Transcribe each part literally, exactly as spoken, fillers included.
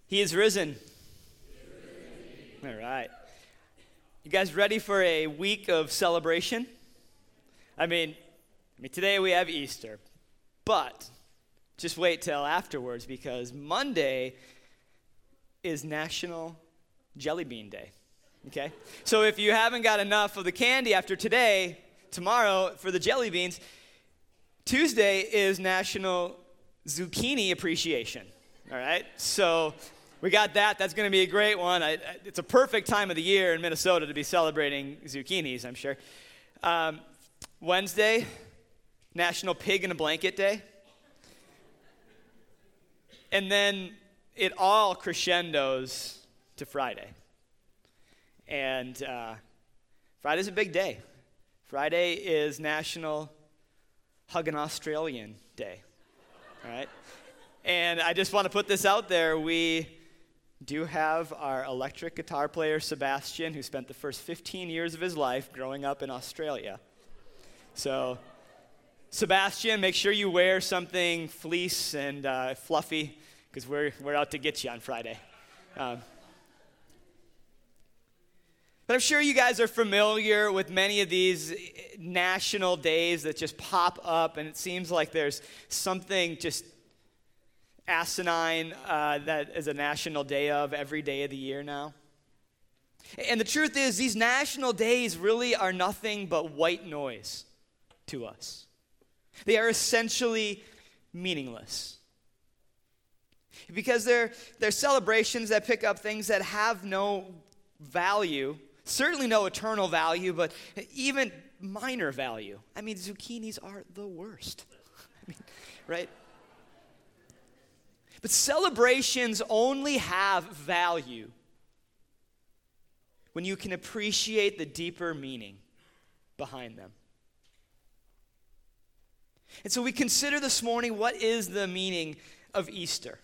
He is risen. All right. You guys ready for a week of celebration? I mean, I mean, today we have Easter, but just wait till afterwards because Monday is National Jelly Bean Day, okay? So if you haven't got enough of the candy after today, tomorrow for the jelly beans, Tuesday is National Zucchini Appreciation, all right? So we got that. That's going to be a great one. I, I, it's a perfect time of the year in Minnesota to be celebrating zucchinis, I'm sure. Um, Wednesday, National Pig in a Blanket Day. And then it all crescendos to Friday. And uh, Friday's a big day. Friday is National Hug an Australian Day. All right? And I just want to put this out there. We do have our electric guitar player, Sebastian, who spent the first fifteen years of his life growing up in Australia. So, Sebastian, make sure you wear something fleece and uh, fluffy, because we're we're out to get you on Friday. Um, but I'm sure you guys are familiar with many of these national days that just pop up, and it seems like there's something just asinine uh, that is a national day of every day of the year now. And the truth is, these national days really are nothing but white noise to us. They are essentially meaningless. Because they're, they're celebrations that pick up things that have no value, certainly no eternal value, but even minor value. I mean, zucchinis are the worst. I mean, right? But celebrations only have value when you can appreciate the deeper meaning behind them. And so we consider this morning, what is the meaning of Easter?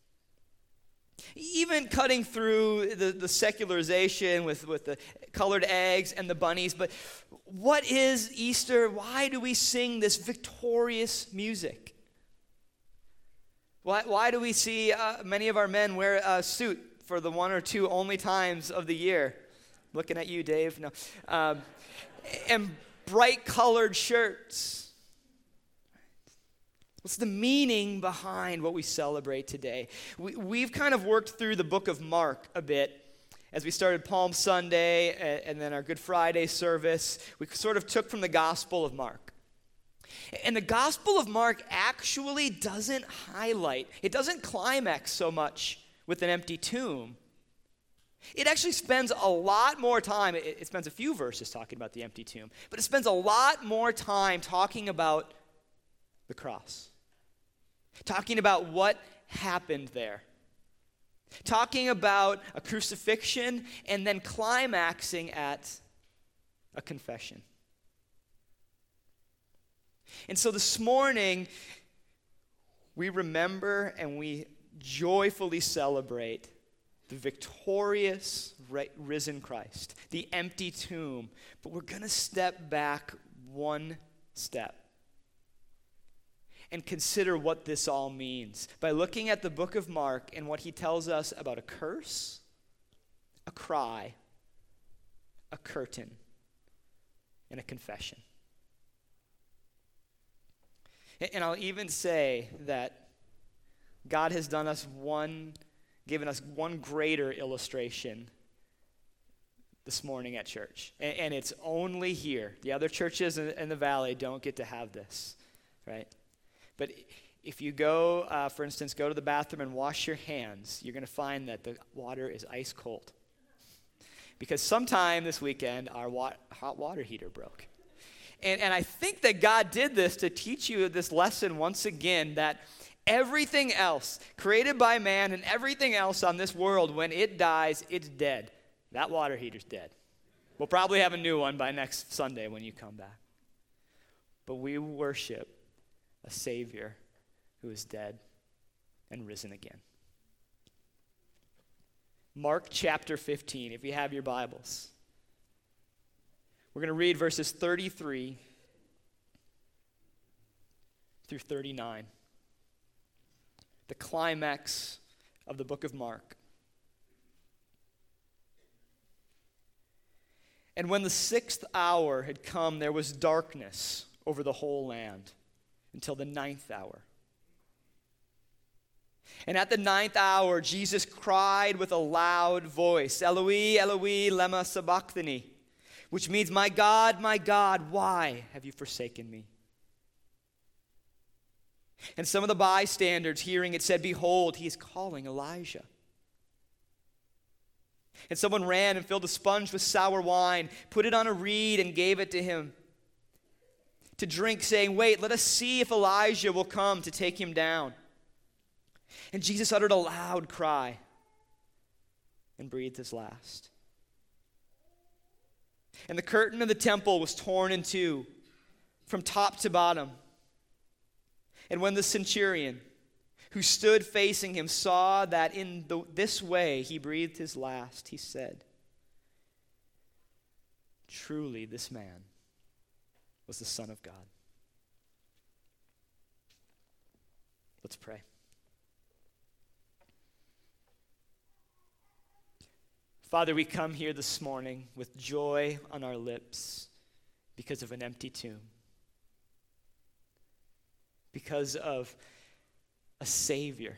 Even cutting through the, the secularization with, with the colored eggs and the bunnies, but what is Easter? Why do we sing this victorious music? Why, why do we see uh, many of our men wear a suit for the one or two only times of the year? Looking at you, Dave. No. Um, and bright colored shirts. What's the meaning behind what we celebrate today? We, we've kind of worked through the book of Mark a bit as we started Palm Sunday and, and then our Good Friday service. We sort of took from the Gospel of Mark. And the Gospel of Mark actually doesn't highlight, it doesn't climax so much with an empty tomb. It actually spends a lot more time, it, it spends a few verses talking about the empty tomb, but it spends a lot more time talking about the cross. Talking about what happened there. Talking about a crucifixion and then climaxing at a confession. And so this morning, we remember and we joyfully celebrate the victorious risen Christ, the empty tomb. But we're going to step back one step and consider what this all means by looking at the book of Mark and what he tells us about a curse, a cry, a curtain, and a confession. And I'll even say that God has done us one, given us one greater illustration this morning at church. And, and it's only here. The other churches in, in the valley don't get to have this, right? But if you go, uh, for instance, go to the bathroom and wash your hands, you're going to find that the water is ice cold. Because sometime this weekend, our wa- hot water heater broke. And, and I think that God did this to teach you this lesson once again, that everything else created by man and everything else on this world, when it dies, it's dead. That water heater's dead. We'll probably have a new one by next Sunday when you come back. But we worship a Savior who is dead and risen again. Mark chapter fifteen, if you have your Bibles. We're going to read verses thirty-three through thirty-nine. The climax of the book of Mark. And when the sixth hour had come, there was darkness over the whole land until the ninth hour. And at the ninth hour, Jesus cried with a loud voice, Eloi, Eloi, lema sabachthani, which means, my God, my God, why have you forsaken me? And some of the bystanders hearing it said, behold, he is calling Elijah. And someone ran and filled a sponge with sour wine, put it on a reed and gave it to him to drink, saying, wait, let us see if Elijah will come to take him down. And Jesus uttered a loud cry and breathed his last. And the curtain of the temple was torn in two from top to bottom. And when the centurion who stood facing him saw that in the, this way he breathed his last, he said, truly this man was the Son of God. Let's pray. Father, we come here this morning with joy on our lips because of an empty tomb, because of a Savior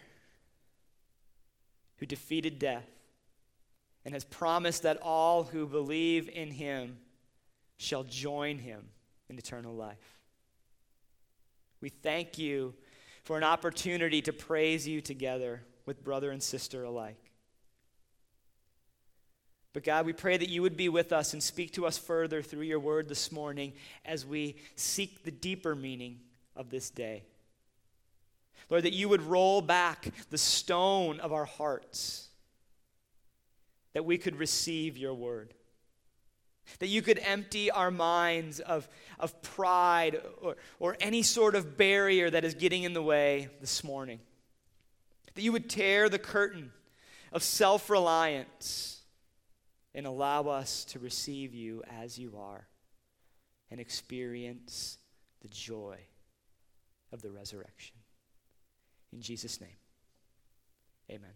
who defeated death and has promised that all who believe in him shall join him in eternal life. We thank you for an opportunity to praise you together with brother and sister alike. But God, we pray that you would be with us and speak to us further through your word this morning as we seek the deeper meaning of this day. Lord, that you would roll back the stone of our hearts, that we could receive your word. That you could empty our minds of, of pride or, or any sort of barrier that is getting in the way this morning. That you would tear the curtain of self-reliance and allow us to receive you as you are and experience the joy of the resurrection. In Jesus' name, amen.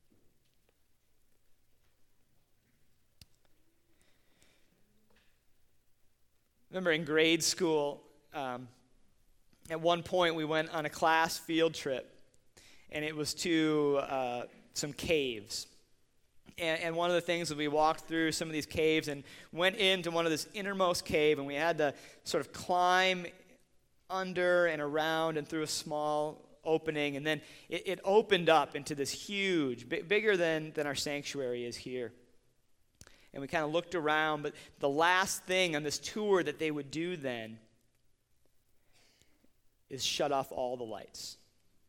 Remember in grade school, um, at one point we went on a class field trip, and it was to uh, some caves. And, and one of the things that we walked through some of these caves and went into one of this innermost cave, and we had to sort of climb under and around and through a small opening, and then it, it opened up into this huge, b- bigger than, than our sanctuary is here. And we kind of looked around, but the last thing on this tour that they would do then is shut off all the lights.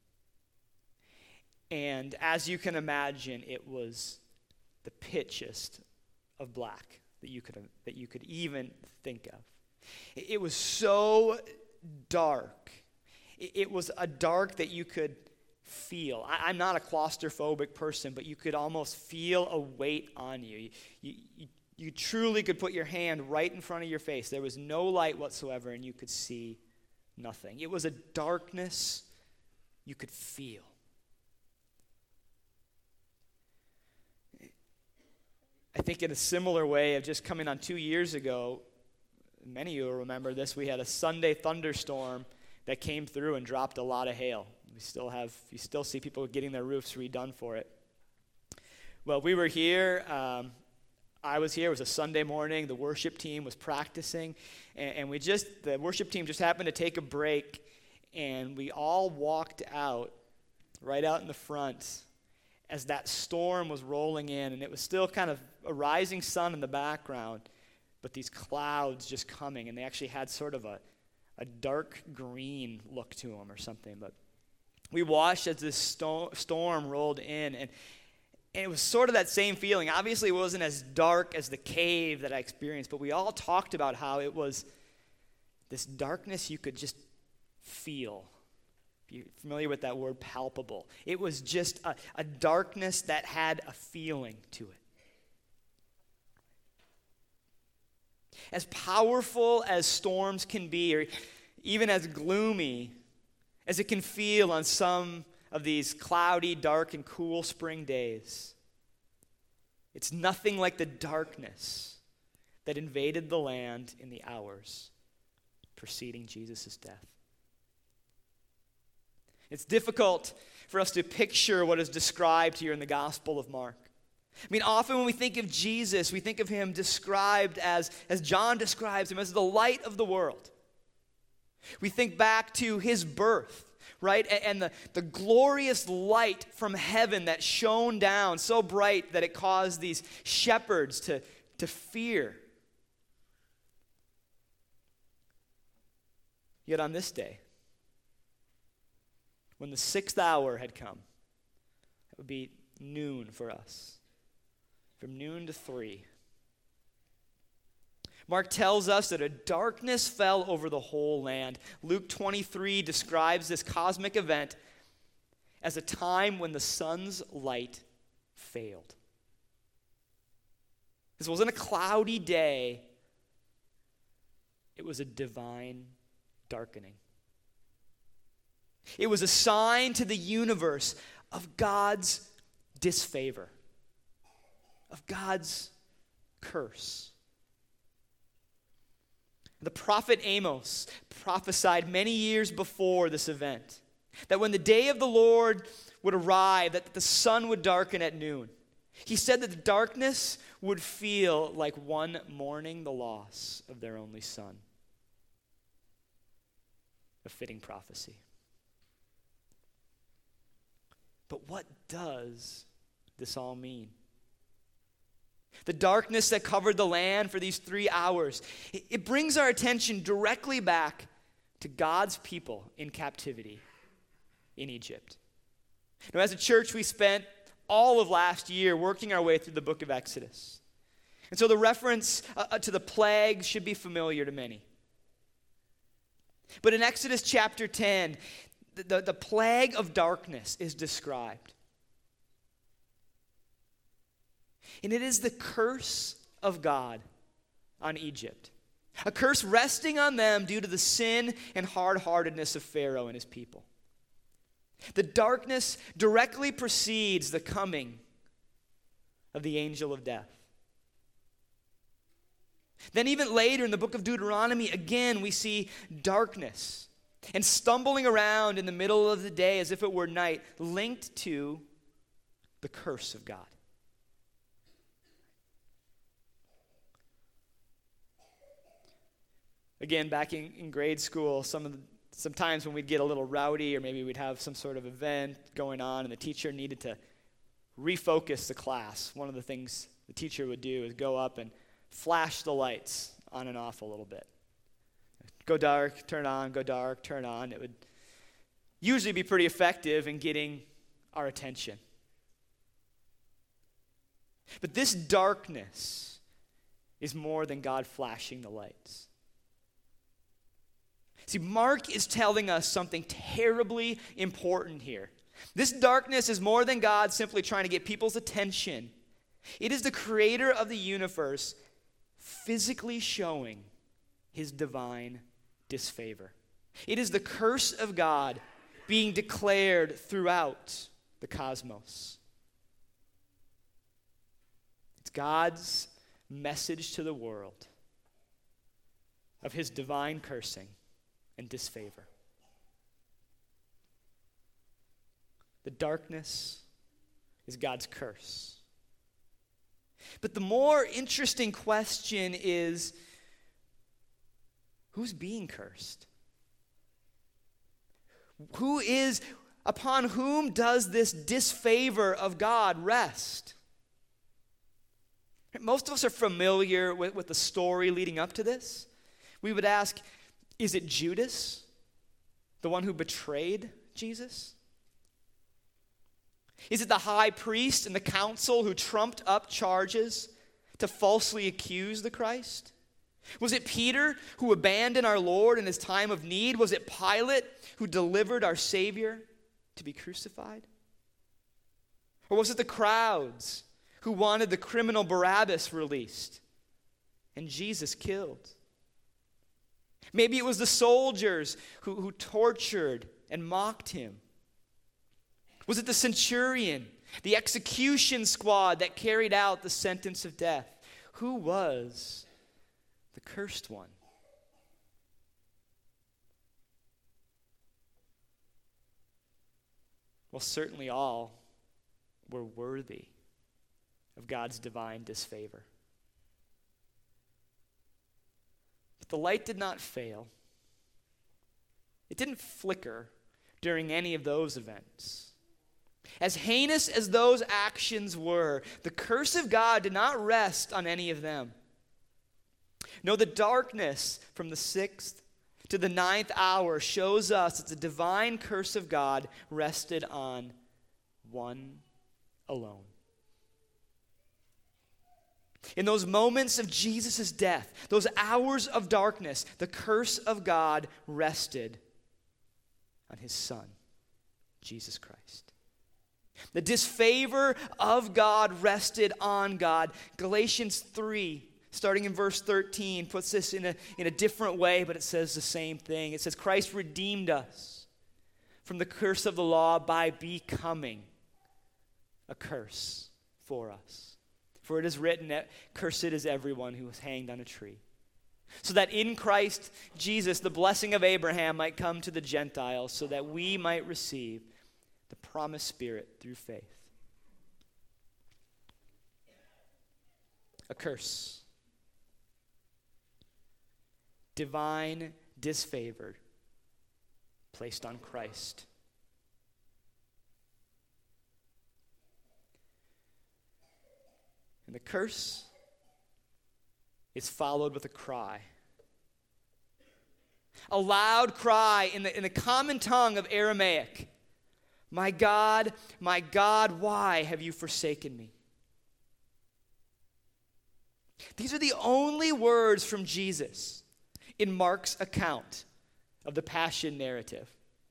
And as you can imagine, it was the pitchiest of black that you could that you could even think of. It, it was so dark. It, it was a dark that you could feel. I, I'm not a claustrophobic person, but you could almost feel a weight on you. You, you. you you truly could put your hand right in front of your face. There was no light whatsoever, and you could see nothing. It was a darkness you could feel. I think in a similar way of just coming on two years ago, many of you will remember this, we had a Sunday thunderstorm that came through and dropped a lot of hail. We still have, you still see people getting their roofs redone for it. Well, we were here, um, I was here, it was a Sunday morning, the worship team was practicing, and, and we just, the worship team just happened to take a break, and we all walked out, right out in the front, as that storm was rolling in, and it was still kind of a rising sun in the background, but these clouds just coming, and they actually had sort of a, a dark green look to them or something, but we watched as this sto- storm rolled in, and And it was sort of that same feeling. Obviously, it wasn't as dark as the cave that I experienced, but we all talked about how it was this darkness you could just feel. If you're familiar with that word, palpable. It was just a, a darkness that had a feeling to it. As powerful as storms can be, or even as gloomy as it can feel on some of these cloudy, dark, and cool spring days, it's nothing like the darkness that invaded the land in the hours preceding Jesus' death. It's difficult for us to picture what is described here in the Gospel of Mark. I mean, often when we think of Jesus, we think of him described as, as John describes him, as the light of the world. We think back to his birth, right? And, and the, the glorious light from heaven that shone down so bright that it caused these shepherds to, to fear. Yet on this day, when the sixth hour had come, it would be noon for us. From noon to three. Mark tells us that a darkness fell over the whole land. Luke twenty-three describes this cosmic event as a time when the sun's light failed. This wasn't a cloudy day. It was a divine darkening. It was a sign to the universe of God's disfavor, of God's curse. The prophet Amos prophesied many years before this event that when the day of the Lord would arrive, that the sun would darken at noon. He said that the darkness would feel like one mourning the loss of their only son. A fitting prophecy. But what does this all mean? The darkness that covered the land for these three hours, it, it brings our attention directly back to God's people in captivity in Egypt. Now, as a church, we spent all of last year working our way through the book of Exodus. And so the reference uh, to the plagues should be familiar to many. But in Exodus chapter ten, the, the, the plague of darkness is described. And it is the curse of God on Egypt. A curse resting on them due to the sin and hard-heartedness of Pharaoh and his people. The darkness directly precedes the coming of the angel of death. Then even later in the book of Deuteronomy, again we see darkness and stumbling around in the middle of the day as if it were night, linked to the curse of God. Again, back in, in grade school, some of the, sometimes when we'd get a little rowdy or maybe we'd have some sort of event going on and the teacher needed to refocus the class, one of the things the teacher would do is go up and flash the lights on and off a little bit. Go dark, turn on, go dark, turn on. It would usually be pretty effective in getting our attention. But this darkness is more than God flashing the lights. See, Mark is telling us something terribly important here. This darkness is more than God simply trying to get people's attention. It is the creator of the universe physically showing his divine disfavor. It is the curse of God being declared throughout the cosmos. It's God's message to the world of his divine cursing and disfavor. The darkness is God's curse. But the more interesting question is, who's being cursed? Who is, upon whom does this disfavor of God rest? Most of us are familiar with, with the story leading up to this. We would ask, is it Judas, the one who betrayed Jesus? Is it the high priest and the council who trumped up charges to falsely accuse the Christ? Was it Peter who abandoned our Lord in his time of need? Was it Pilate who delivered our Savior to be crucified? Or was it the crowds who wanted the criminal Barabbas released and Jesus killed? Maybe it was the soldiers who, who tortured and mocked him. Was it the centurion, the execution squad that carried out the sentence of death? Who was the cursed one? Well, certainly all were worthy of God's divine disfavor. But the light did not fail. It didn't flicker during any of those events. As heinous as those actions were, the curse of God did not rest on any of them. No, the darkness from the sixth to the ninth hour shows us that the divine curse of God rested on one alone. In those moments of Jesus' death, those hours of darkness, the curse of God rested on his Son, Jesus Christ. The disfavor of God rested on God. Galatians three, starting in verse thirteen, puts this in a, in a different way, but it says the same thing. It says, Christ redeemed us from the curse of the law by becoming a curse for us. For it is written that cursed is everyone who is hanged on a tree. So that in Christ Jesus, the blessing of Abraham might come to the Gentiles, so that we might receive the promised Spirit through faith. A curse. Divine disfavor placed on Christ. And the curse is followed with a cry. A loud cry in the, in the common tongue of Aramaic. My God, my God, why have you forsaken me? These are the only words from Jesus in Mark's account of the Passion narrative.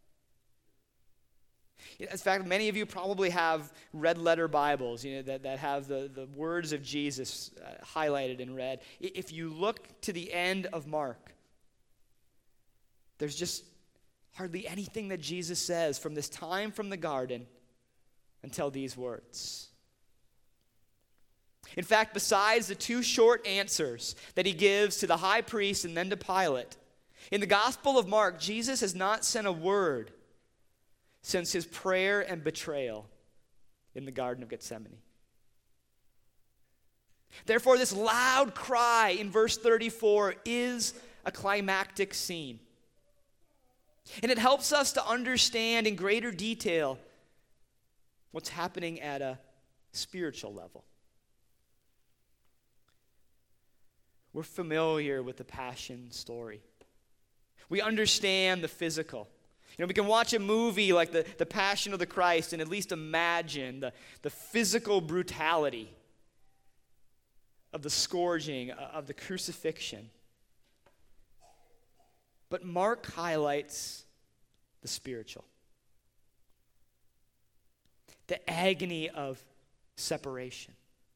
In fact, many of you probably have red letter Bibles, you know, that, that have the, the words of Jesus uh, highlighted in red. If you look to the end of Mark, there's just hardly anything that Jesus says from this time from the garden until these words. In fact, besides the two short answers that he gives to the high priest and then to Pilate, in the Gospel of Mark, Jesus has not sent a word since his prayer and betrayal in the Garden of Gethsemane. Therefore, this loud cry in verse thirty-four is a climactic scene. And it helps us to understand in greater detail what's happening at a spiritual level. We're familiar with the Passion story. We understand the physical. You know, we can watch a movie like the, the Passion of the Christ and at least imagine the, the physical brutality of the scourging, of the crucifixion. But Mark highlights the spiritual. The agony of separation.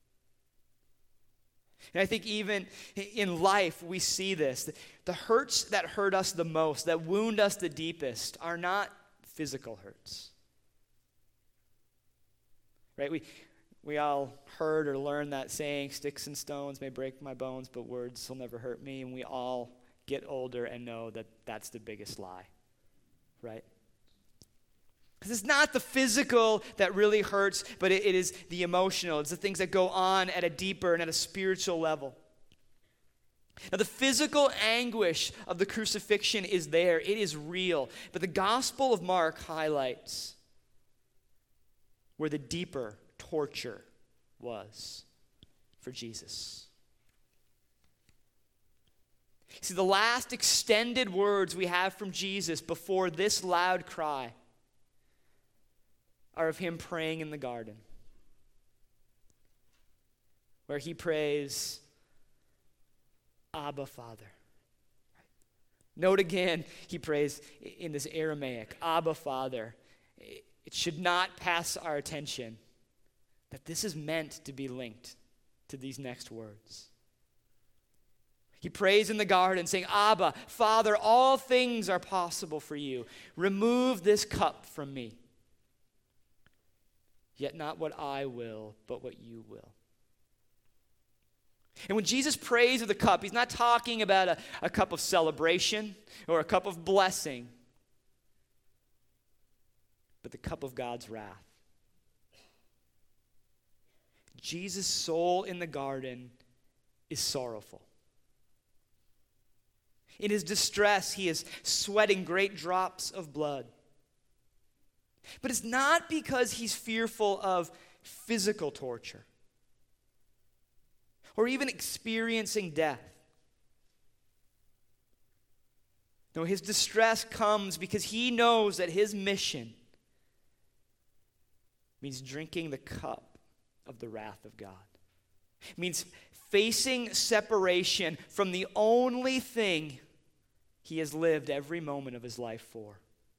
And I think even in life we see this. The hurts that hurt us the most, that wound us the deepest, are not physical hurts. Right? We we all heard or learned that saying, sticks and stones may break my bones, but words will never hurt me. And we all get older and know that that's the biggest lie. Right? Because it's not the physical that really hurts, but it, it is the emotional. It's the things that go on at a deeper and at a spiritual level. Now, the physical anguish of the crucifixion is there. It is real. But the Gospel of Mark highlights where the deeper torture was for Jesus. See, the last extended words we have from Jesus before this loud cry are of him praying in the garden, where he prays, Abba, Father. Note again, he prays in this Aramaic, Abba, Father. It should not pass our attention that this is meant to be linked to these next words. He prays in the garden saying, Abba, Father, all things are possible for you. Remove this cup from me. Yet not what I will, but what you will. And when Jesus prays with the cup, he's not talking about a, a cup of celebration or a cup of blessing, but the cup of God's wrath. Jesus' soul in the garden is sorrowful. In his distress, he is sweating great drops of blood. But it's not because he's fearful of physical torture or even experiencing death. No, his distress comes because he knows that his mission means drinking the cup of the wrath of God. It means facing separation from the only thing he has lived every moment of his life for.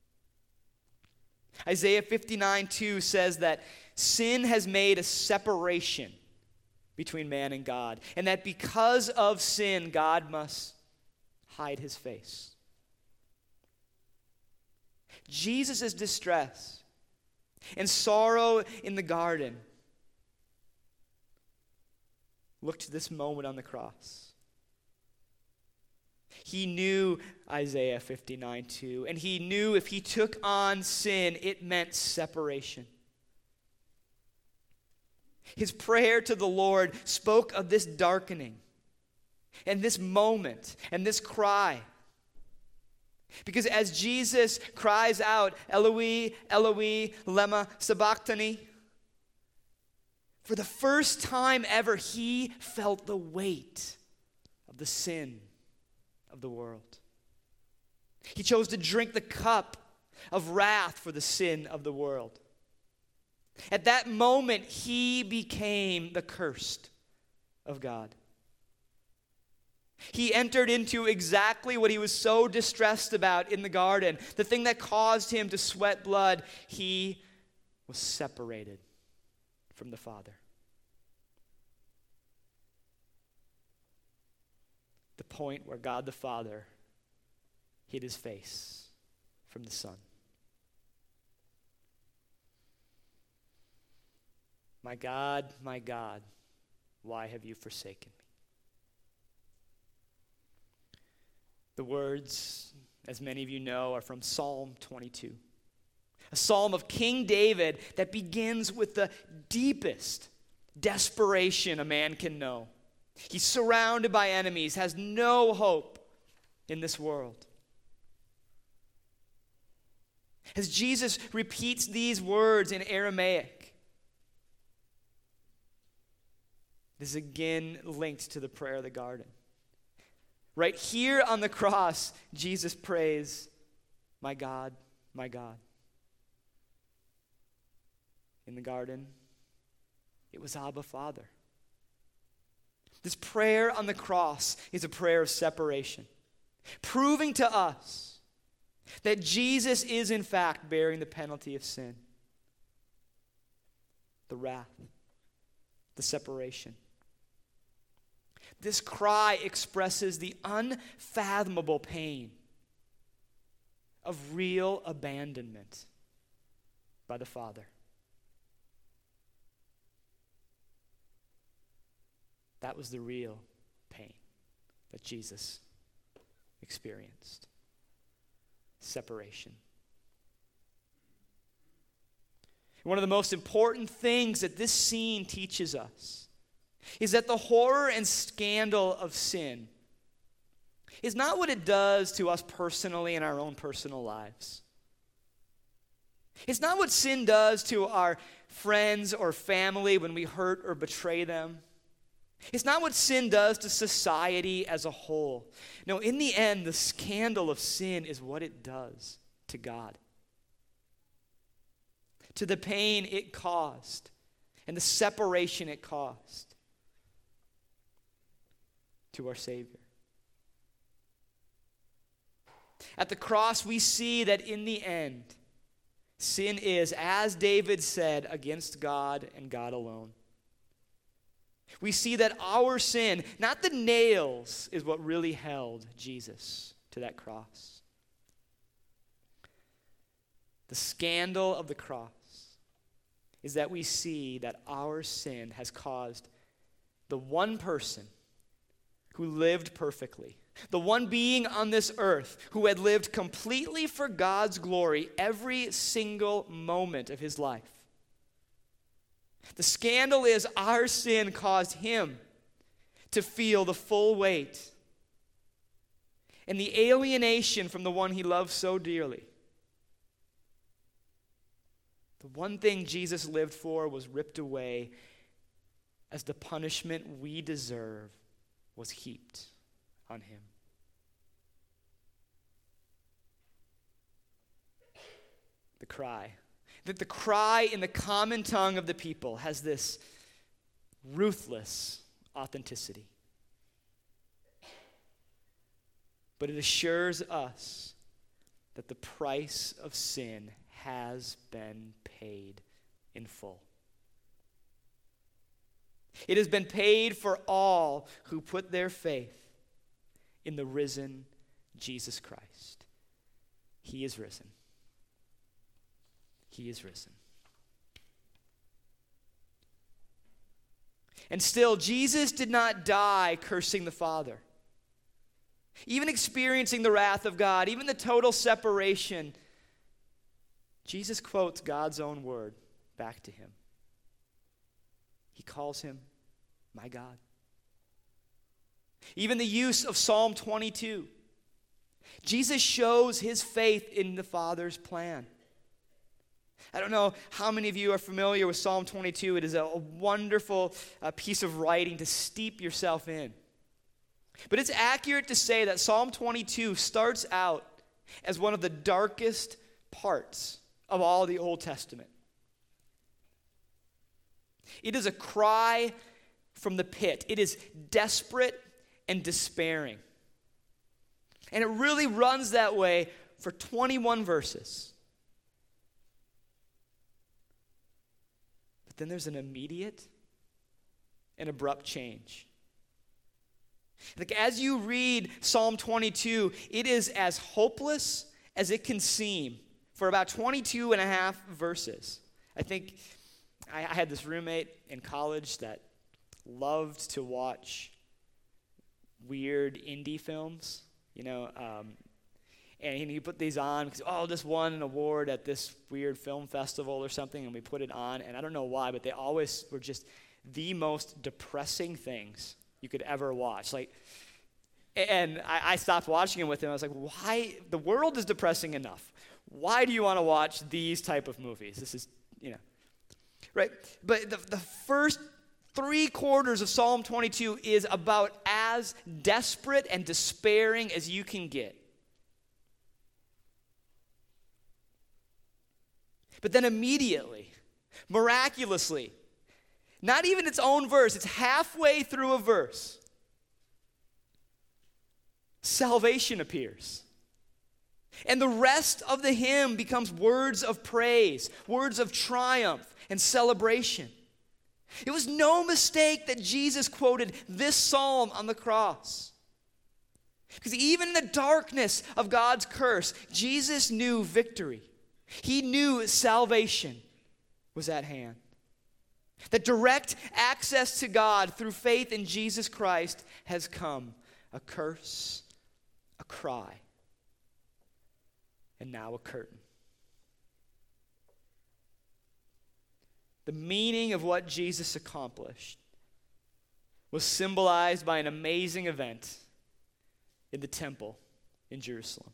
Isaiah fifty-nine two says that sin has made a separation between man and God, and that because of sin, God must hide his face. Jesus' distress and sorrow in the garden look to this moment on the cross. He knew Isaiah fifty-nine two, and he knew if he took on sin, it meant separation. His prayer to the Lord spoke of this darkening and this moment and this cry. Because as Jesus cries out, Eloi, Eloi, lema sabachthani, for the first time ever, he felt the weight of the sin of the world. He chose to drink the cup of wrath for the sin of the world. At that moment, he became the cursed of God. He entered into exactly what he was so distressed about in the garden, the thing that caused him to sweat blood. He was separated from the Father. The point where God the Father hid his face from the Son. My God, my God, why have you forsaken me? The words, as many of you know, are from Psalm twenty-two. A psalm of King David that begins with the deepest desperation a man can know. He's surrounded by enemies, has no hope in this world. As Jesus repeats these words in Aramaic, this is again linked to the prayer of the garden. Right here on the cross, Jesus prays, my God, my God. In the garden, it was Abba, Father. This prayer on the cross is a prayer of separation, proving to us that Jesus is in fact bearing the penalty of sin, the wrath, the separation. This cry expresses the unfathomable pain of real abandonment by the Father. That was the real pain that Jesus experienced. Separation. One of the most important things that this scene teaches us is that the horror and scandal of sin is not what it does to us personally in our own personal lives. It's not what sin does to our friends or family when we hurt or betray them. It's not what sin does to society as a whole. No, in the end, the scandal of sin is what it does to God, to the pain it caused and the separation it caused to our Savior. At the cross, we see that in the end, sin is, as David said, against God and God alone. We see that our sin, not the nails, is what really held Jesus to that cross. The scandal of the cross is that we see that our sin has caused the one person who lived perfectly, the one being on this earth who had lived completely for God's glory every single moment of his life. The scandal is our sin caused him to feel the full weight and the alienation from the one he loved so dearly. The one thing Jesus lived for was ripped away as the punishment we deserve was heaped on him. The cry. That the cry in the common tongue of the people has this ruthless authenticity. But it assures us that the price of sin has been paid in full. It has been paid for all who put their faith in the risen Jesus Christ. He is risen. He is risen. And still, Jesus did not die cursing the Father. Even experiencing the wrath of God, even the total separation, Jesus quotes God's own word back to him. He calls him, my God. Even the use of Psalm twenty-two. Jesus shows his faith in the Father's plan. I don't know how many of you are familiar with Psalm twenty-two. It is a, a wonderful uh, piece of writing to steep yourself in. But it's accurate to say that Psalm twenty-two starts out as one of the darkest parts of all the Old Testament. It is a cry from the pit. It is desperate and despairing. And it really runs that way for twenty-one verses. But then there's an immediate and abrupt change. Like as you read Psalm twenty-two, it is as hopeless as it can seem for about twenty-two and a half verses. I think I, I had this roommate in college that loved to watch weird indie films, you know, um, and he put these on because, oh, this won an award at this weird film festival or something, and we put it on, and I don't know why, but they always were just the most depressing things you could ever watch. Like, and I, I stopped watching it with him. I was like, why? The world is depressing enough. Why do you want to watch these type of movies? This is, you know, right? But the, the first three quarters of Psalm twenty-two is about as desperate and despairing as you can get. But then immediately, miraculously, not even its own verse, it's halfway through a verse, salvation appears. And the rest of the hymn becomes words of praise, words of triumph and celebration. It was no mistake that Jesus quoted this psalm on the cross. Because even in the darkness of God's curse, Jesus knew victory. He knew salvation was at hand. That direct access to God through faith in Jesus Christ has come. A curse, a cry, and now a curtain. The meaning of what Jesus accomplished was symbolized by an amazing event in the temple in Jerusalem.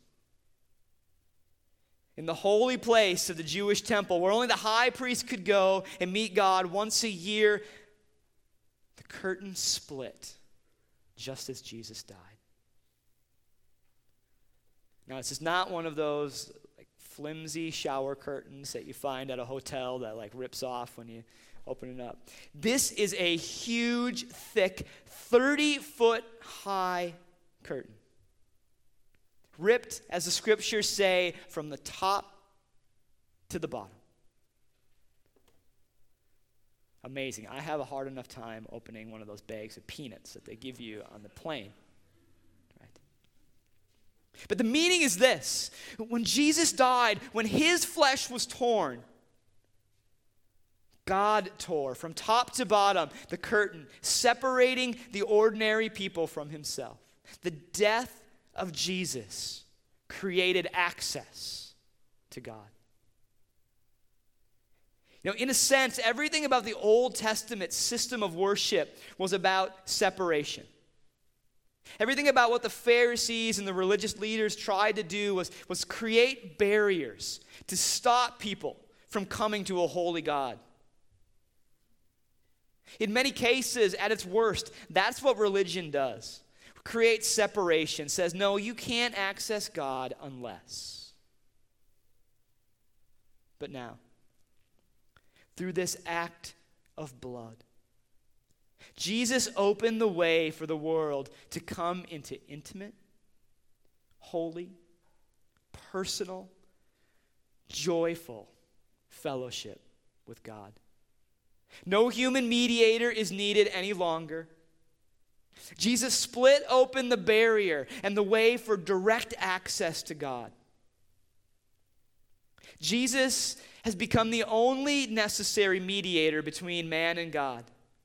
In the holy place of the Jewish temple, where only the high priest could go and meet God once a year, the curtain split just as Jesus died. Now, this is not one of those like flimsy shower curtains that you find at a hotel that like rips off when you open it up. This is a huge, thick, thirty-foot high curtain. Ripped, as the scriptures say, from the top to the bottom. Amazing. I have a hard enough time opening one of those bags of peanuts that they give you on the plane. Right? But the meaning is this. When Jesus died, when his flesh was torn, God tore from top to bottom the curtain, separating the ordinary people from himself. The death of Jesus created access to God. You know, in a sense, everything about the Old Testament system of worship was about separation. Everything about what the Pharisees and the religious leaders tried to do was, was create barriers to stop people from coming to a holy God. In many cases, at its worst, that's what religion does. Creates separation, says, no, you can't access God unless. But now, through this act of blood, Jesus opened the way for the world to come into intimate, holy, personal, joyful fellowship with God. No human mediator is needed any longer. Jesus split open the barrier and the way for direct access to God. Jesus has become the only necessary mediator between man and God.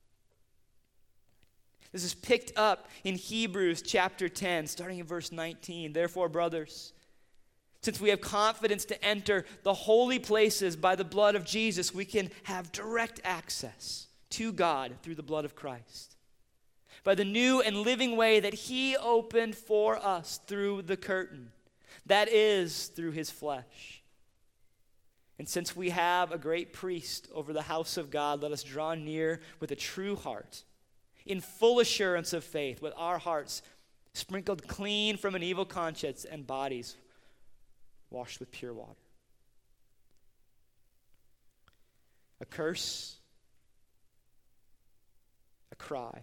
This is picked up in Hebrews chapter ten, starting in verse nineteen. Therefore, brothers, since we have confidence to enter the holy places by the blood of Jesus, we can have direct access to God through the blood of Christ, by the new and living way that he opened for us through the curtain, that is, through his flesh. And since we have a great priest over the house of God, let us draw near with a true heart, in full assurance of faith, with our hearts sprinkled clean from an evil conscience and bodies washed with pure water. A curse, a cry,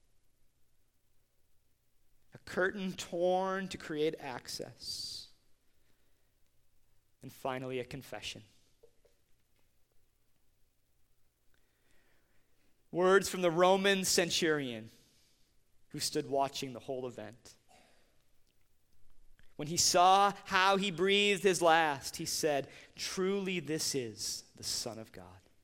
a curtain torn to create access, and finally a confession. Words from the Roman centurion who stood watching the whole event. When he saw how he breathed his last, he said, "Truly this is the Son of God."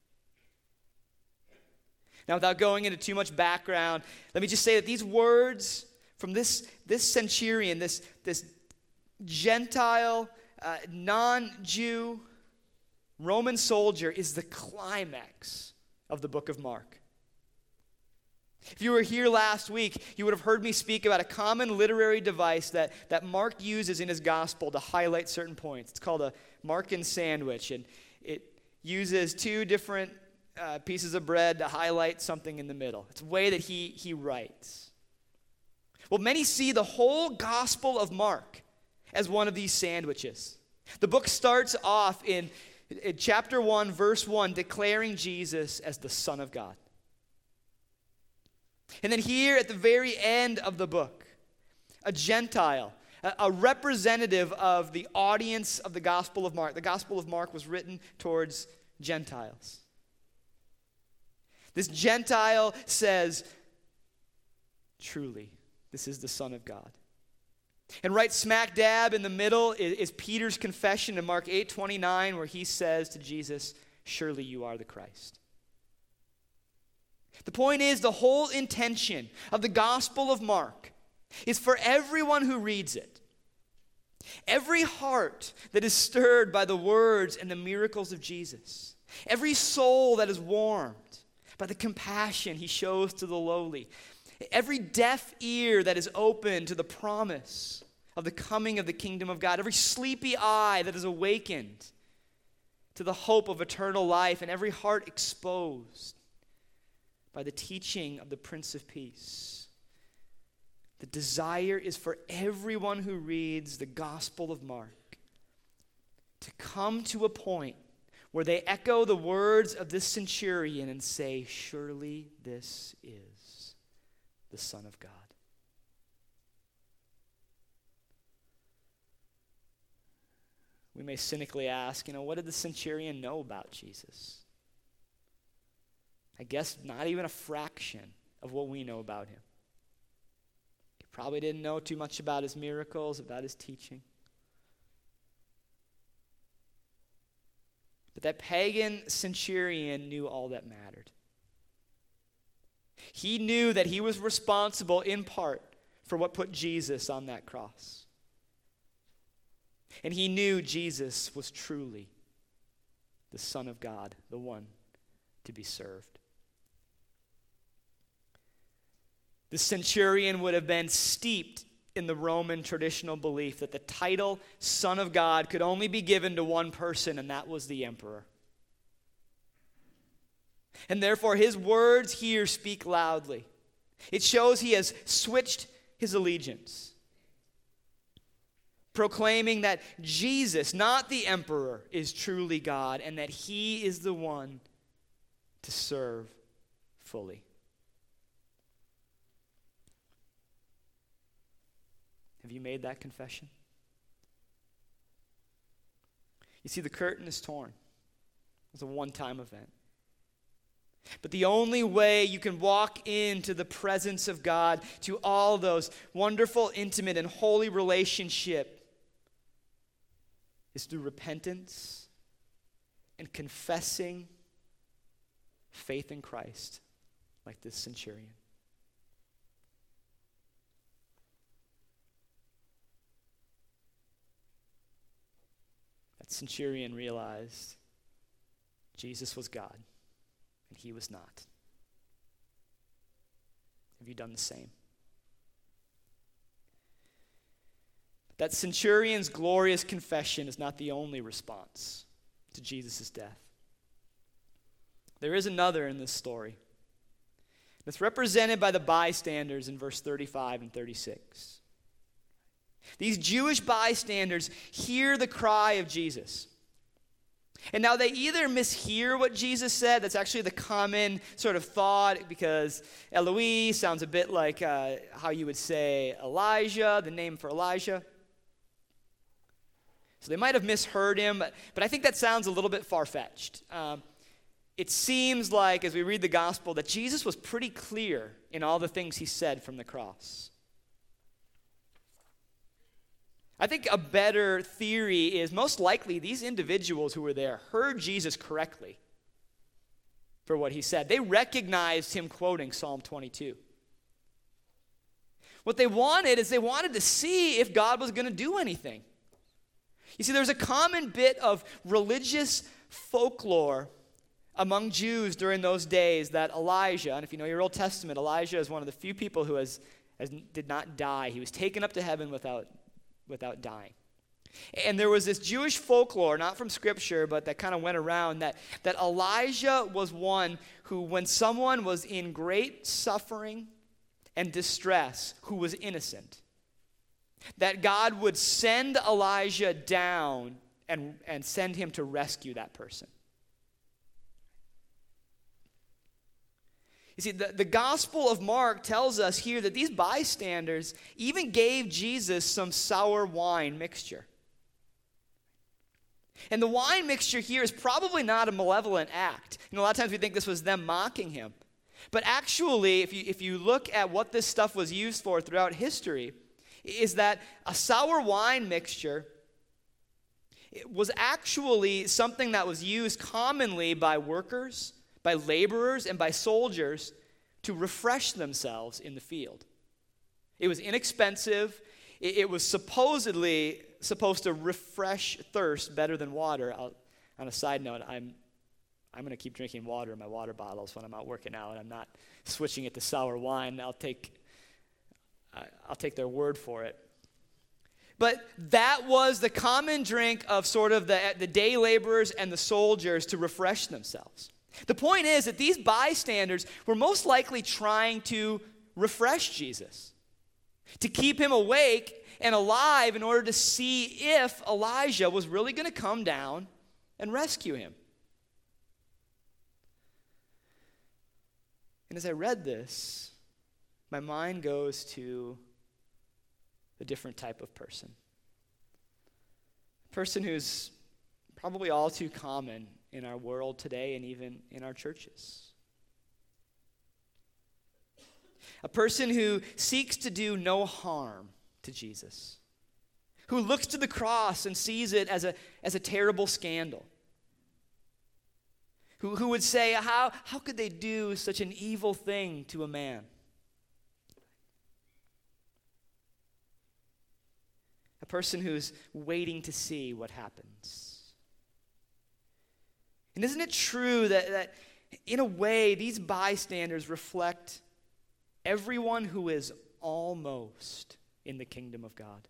Now, without going into too much background, let me just say that these words from this, this centurion, this, this Gentile, uh, non-Jew Roman soldier, is the climax of the book of Mark. If you were here last week, you would have heard me speak about a common literary device that, that Mark uses in his gospel to highlight certain points. It's called a Markan sandwich, and it uses two different uh, pieces of bread to highlight something in the middle. It's a way that he, he writes. Well, many see the whole gospel of Mark as one of these sandwiches. The book starts off in, in chapter one, verse one, declaring Jesus as the Son of God. And then here at the very end of the book, a Gentile, a, a representative of the audience of the Gospel of Mark. The Gospel of Mark was written towards Gentiles. This Gentile says, "Truly, this is the Son of God." And right smack dab in the middle is, is Peter's confession in Mark eight twenty-nine, where he says to Jesus, "Surely you are the Christ." The point is, the whole intention of the Gospel of Mark is for everyone who reads it, every heart that is stirred by the words and the miracles of Jesus, every soul that is warmed by the compassion he shows to the lowly, every deaf ear that is open to the promise of the coming of the kingdom of God, every sleepy eye that is awakened to the hope of eternal life, and every heart exposed by the teaching of the Prince of Peace. The desire is for everyone who reads the Gospel of Mark to come to a point where they echo the words of this centurion and say, "Surely this is the Son of God." We may cynically ask, you know, what did the centurion know about Jesus? I guess not even a fraction of what we know about him. He probably didn't know too much about his miracles, about his teaching. But that pagan centurion knew all that mattered. He knew that he was responsible in part for what put Jesus on that cross. And he knew Jesus was truly the Son of God, the one to be served. The centurion would have been steeped in the Roman traditional belief that the title Son of God could only be given to one person, and that was the emperor. And therefore, his words here speak loudly. It shows he has switched his allegiance, proclaiming that Jesus, not the emperor, is truly God, and that he is the one to serve fully. Have you made that confession? You see, the curtain is torn. It's a one-time event. But the only way you can walk into the presence of God, to all those wonderful, intimate, and holy relationship, is through repentance and confessing faith in Christ, like this centurion. That centurion realized Jesus was God, and he was not. Have you done the same? That centurion's glorious confession is not the only response to Jesus' death. There is another in this story. It's represented by the bystanders in verse thirty-five and thirty-six. These Jewish bystanders hear the cry of Jesus. And now they either mishear what Jesus said. That's actually the common sort of thought, because Eloi sounds a bit like uh, how you would say Elijah, the name for Elijah. So they might have misheard him, but, but I think that sounds a little bit far-fetched. Um, it seems like, as we read the gospel, that Jesus was pretty clear in all the things he said from the cross. I think a better theory is most likely these individuals who were there heard Jesus correctly for what he said. They recognized him quoting Psalm twenty-two. What they wanted is they wanted to see if God was going to do anything. You see, there's a common bit of religious folklore among Jews during those days that Elijah, and if you know your Old Testament, Elijah is one of the few people who has, has did not die. He was taken up to heaven without without dying. And there was this Jewish folklore, not from Scripture, but that kind of went around, that, that Elijah was one who, when someone was in great suffering and distress, who was innocent, that God would send Elijah down and, and send him to rescue that person. You see, the, the Gospel of Mark tells us here that these bystanders even gave Jesus some sour wine mixture. And the wine mixture here is probably not a malevolent act. You know, a lot of times we think this was them mocking him. But actually, if you, if you look at what this stuff was used for throughout history, is that a sour wine mixture was actually something that was used commonly by workers, by laborers, and by soldiers to refresh themselves in the field. It was inexpensive. It, it was supposedly supposed to refresh thirst better than water. I'll, on a side note, I'm I'm going to keep drinking water in my water bottles when I'm out working out. I'm not switching it to sour wine. I'll take I'll take their word for it. But that was the common drink of sort of the, the day laborers and the soldiers to refresh themselves. The point is that these bystanders were most likely trying to refresh Jesus, to keep him awake and alive in order to see if Elijah was really going to come down and rescue him. And as I read this, my mind goes to a different type of person. A person who's probably all too common in our world today and even in our churches. A person who seeks to do no harm to Jesus, who looks to the cross and sees it as a, as a terrible scandal, who, who would say, how, how could they do such an evil thing to a man? A person who's waiting to see what happens. And isn't it true that, that in a way, these bystanders reflect everyone who is almost in the kingdom of God?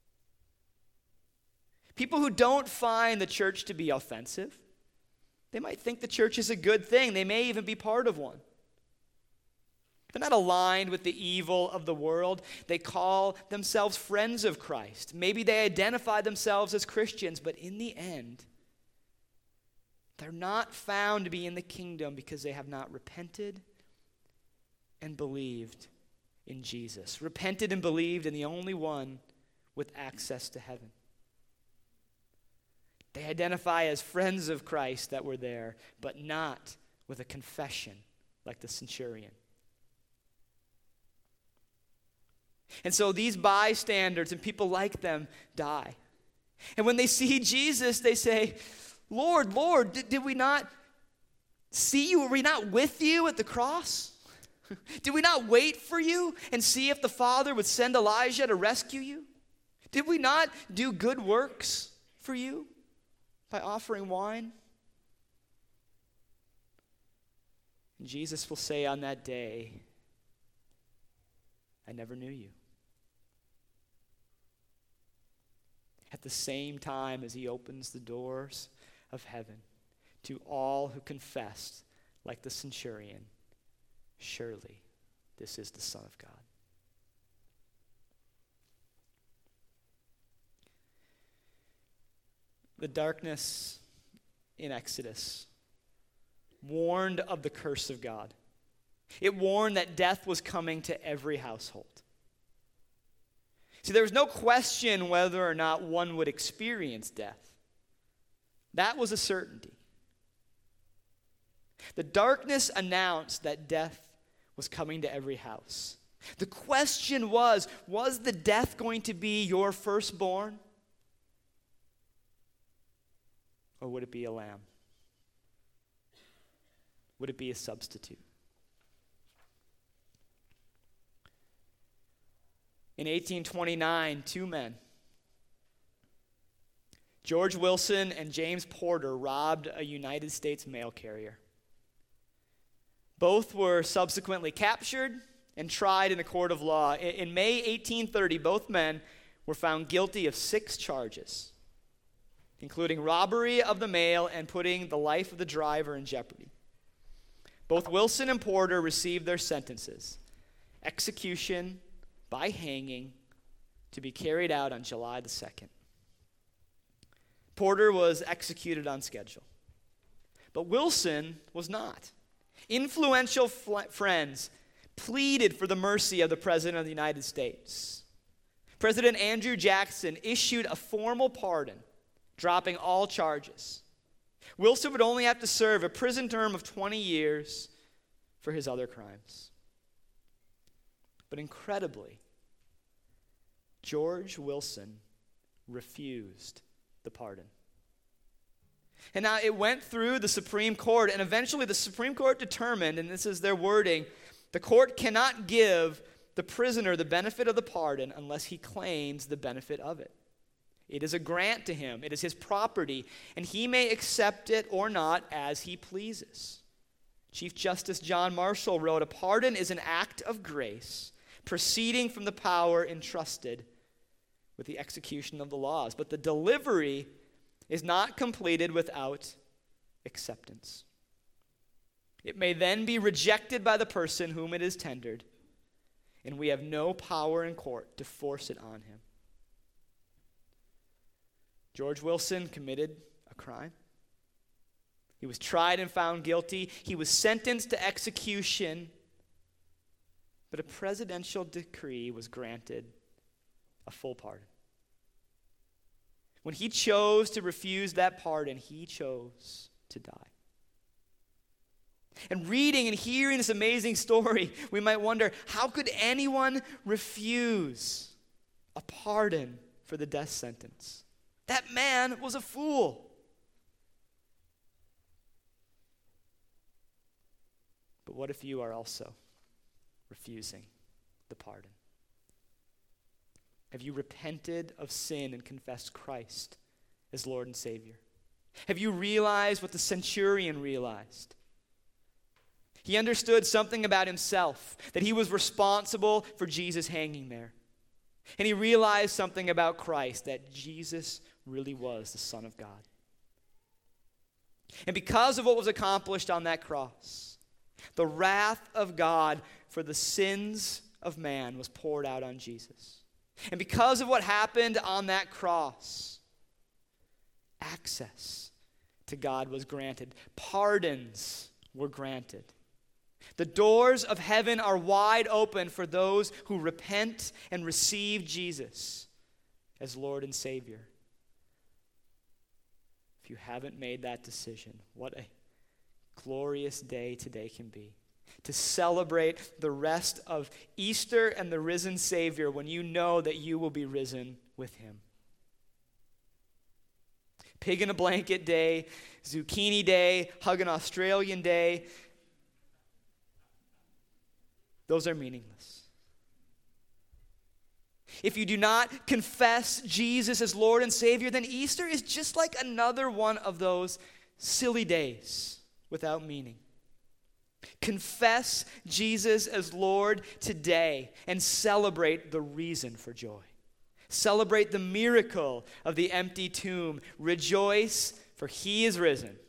People who don't find the church to be offensive. They might think the church is a good thing. They may even be part of one. They're not aligned with the evil of the world. They call themselves friends of Christ. Maybe they identify themselves as Christians, but in the end, they're not found to be in the kingdom because they have not repented and believed in Jesus. Repented and believed in the only one with access to heaven. They identify as friends of Christ that were there, but not with a confession like the centurion. And so these bystanders and people like them die. And when they see Jesus, they say, Lord, Lord, did, did we not see you? Were we not with you at the cross? Did we not wait for you and see if the Father would send Elijah to rescue you? Did we not do good works for you by offering wine? And Jesus will say on that day, I never knew you. At the same time as he opens the doors of heaven to all who confessed, like the centurion, surely this is the Son of God. The darkness in Exodus warned of the curse of God. It warned that death was coming to every household. See, there was no question whether or not one would experience death. That was a certainty. The darkness announced that death was coming to every house. The question was, was the death going to be your firstborn? Or would it be a lamb? Would it be a substitute? In eighteen twenty-nine, two men, George Wilson and James Porter, robbed a United States mail carrier. Both were subsequently captured and tried in a court of law. In May eighteen thirty, both men were found guilty of six charges, including robbery of the mail and putting the life of the driver in jeopardy. Both Wilson and Porter received their sentences: execution by hanging, to be carried out on July the second. Porter was executed on schedule, but Wilson was not. Influential fl- friends pleaded for the mercy of the President of the United States. President Andrew Jackson issued a formal pardon, dropping all charges. Wilson would only have to serve a prison term of twenty years for his other crimes. But incredibly, George Wilson refused the pardon. And now it went through the Supreme Court, and eventually the Supreme Court determined, and this is their wording, the court cannot give the prisoner the benefit of the pardon unless he claims the benefit of it. It is a grant to him. It is his property, and he may accept it or not as he pleases. Chief Justice John Marshall wrote, "A pardon is an act of grace proceeding from the power entrusted with the execution of the laws, but the delivery is not completed without acceptance. It may then be rejected by the person whom it is tendered, and we have no power in court to force it on him." George Wilson committed a crime. He was tried and found guilty. He was sentenced to execution, but a presidential decree was granted a full pardon. When he chose to refuse that pardon, he chose to die. And reading and hearing this amazing story, we might wonder, how could anyone refuse a pardon for the death sentence? That man was a fool. But what if you are also refusing the pardon? Have you repented of sin and confessed Christ as Lord and Savior? Have you realized what the centurion realized? He understood something about himself, that he was responsible for Jesus hanging there. And he realized something about Christ, that Jesus really was the Son of God. And because of what was accomplished on that cross, the wrath of God for the sins of man was poured out on Jesus. And because of what happened on that cross, access to God was granted. Pardons were granted. The doors of heaven are wide open for those who repent and receive Jesus as Lord and Savior. If you haven't made that decision, what a glorious day today can be. To celebrate the rest of Easter and the risen Savior when you know that you will be risen with him. Pig in a blanket day, zucchini day, hug an Australian day. Those are meaningless. If you do not confess Jesus as Lord and Savior, then Easter is just like another one of those silly days without meaning. Confess Jesus as Lord today and celebrate the reason for joy. Celebrate the miracle of the empty tomb. Rejoice, for he is risen.